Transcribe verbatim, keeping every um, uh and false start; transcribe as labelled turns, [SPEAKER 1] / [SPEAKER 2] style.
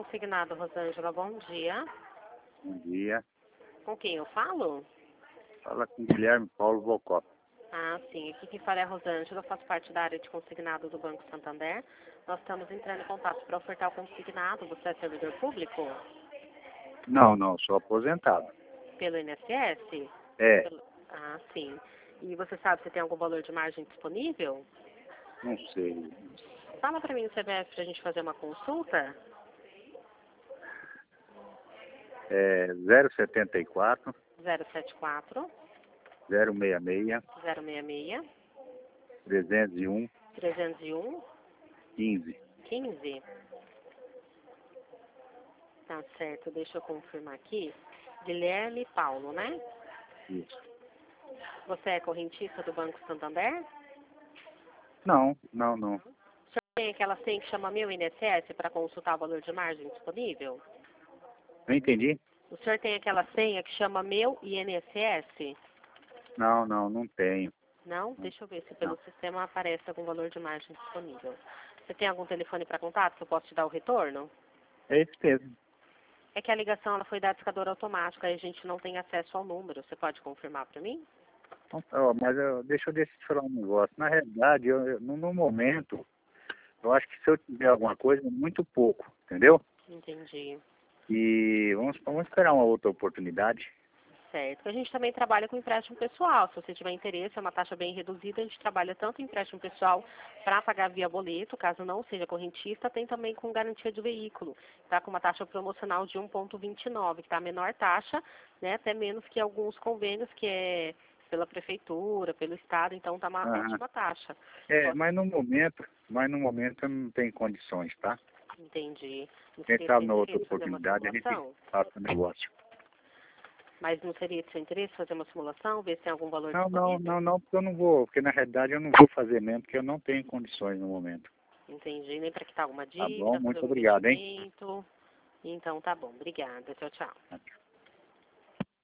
[SPEAKER 1] Consignado, Rosângela, bom dia.
[SPEAKER 2] Bom dia.
[SPEAKER 1] Com quem eu falo?
[SPEAKER 2] Fala com Guilherme Paulo Bocó.
[SPEAKER 1] Ah, sim. Aqui quem fala é a Rosângela, eu faço parte da área de consignado do Banco Santander. Nós estamos entrando em contato para ofertar o consignado. Você é servidor público?
[SPEAKER 2] Não, não, sou aposentado.
[SPEAKER 1] Pelo I N S S?
[SPEAKER 2] É,
[SPEAKER 1] Pelo... Ah, sim. E você sabe se tem algum valor de margem disponível?
[SPEAKER 2] não sei.
[SPEAKER 1] Fala para mim no C P F para a gente fazer uma consulta.
[SPEAKER 2] É zero setenta e quatro,
[SPEAKER 1] zero sete quatro,
[SPEAKER 2] zero seis seis,
[SPEAKER 1] zero seis seis,
[SPEAKER 2] trezentos e um,
[SPEAKER 1] trezentos e um,
[SPEAKER 2] quinze.
[SPEAKER 1] quinze. Tá certo, deixa eu confirmar aqui. Guilherme Paulo, né?
[SPEAKER 2] Isso.
[SPEAKER 1] Você é correntista do Banco Santander?
[SPEAKER 2] Não, não, não.
[SPEAKER 1] O senhor tem aquela senha que chama Meu I N S S para consultar o valor de margem disponível?
[SPEAKER 2] Não entendi?
[SPEAKER 1] O senhor tem aquela senha que chama Meu I N S S?
[SPEAKER 2] Não, não, não tenho.
[SPEAKER 1] Não? Deixa eu ver se pelo
[SPEAKER 2] Não.
[SPEAKER 1] sistema aparece algum valor de margem disponível. Você tem algum telefone para contato que eu posso te dar o retorno?
[SPEAKER 2] É isso mesmo.
[SPEAKER 1] É que a ligação ela foi da discadora automática e a gente não tem acesso ao número. Você pode confirmar para mim?
[SPEAKER 2] Então, ó, mas eu, deixa eu deixa eu te falar um negócio. Na realidade, eu, eu- no, no momento, eu acho que se eu tiver alguma coisa, é muito pouco, entendeu?
[SPEAKER 1] Entendi.
[SPEAKER 2] E vamos, vamos esperar uma outra oportunidade.
[SPEAKER 1] Certo. A gente também trabalha com empréstimo pessoal. Se você tiver interesse, é uma taxa bem reduzida. A gente trabalha tanto em empréstimo pessoal para pagar via boleto, caso não seja correntista, tem também com garantia de veículo. Está com uma taxa promocional de um vírgula vinte e nove, que está a menor taxa, né, até menos que alguns convênios, que é pela prefeitura, pelo estado, então está uma
[SPEAKER 2] Aham.
[SPEAKER 1] ótima taxa.
[SPEAKER 2] É,
[SPEAKER 1] Posso-
[SPEAKER 2] mas no momento, mas no momento eu não tenho condições, tá?
[SPEAKER 1] Entendi. Não
[SPEAKER 2] Quem
[SPEAKER 1] seria
[SPEAKER 2] sabe
[SPEAKER 1] seu
[SPEAKER 2] na outra
[SPEAKER 1] interesse fazer uma
[SPEAKER 2] oportunidade a gente
[SPEAKER 1] simulação?
[SPEAKER 2] faça o negócio.
[SPEAKER 1] Mas não seria de seu interesse fazer uma simulação, ver se tem algum valor
[SPEAKER 2] Não, não,
[SPEAKER 1] disponível?
[SPEAKER 2] não, não, porque eu não vou, porque na realidade eu não vou fazer mesmo, porque eu não tenho condições no momento.
[SPEAKER 1] Entendi. Nem para quitar alguma
[SPEAKER 2] Tá bom?
[SPEAKER 1] dívida, fazer
[SPEAKER 2] Muito
[SPEAKER 1] um
[SPEAKER 2] obrigado, hein?
[SPEAKER 1] investimento. Então tá bom. Obrigada. Tchau, tchau.